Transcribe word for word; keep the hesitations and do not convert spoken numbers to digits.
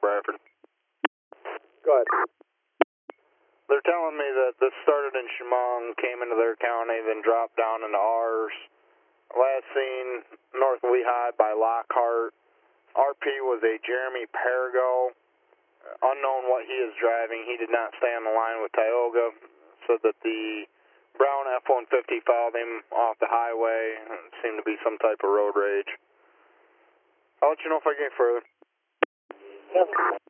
Bradford. Go ahead. They're telling me that this started in Chemung, came into their county, then dropped down into ours. Last seen north of Lehigh by Lockhart. R P was a Jeremy Perigo. Unknown what he is driving. He did not stay on the line with Tioga. Said that the brown F one fifty followed him off the highway. It seemed to be some type of road rage. I'll let you know if I get further. Yep.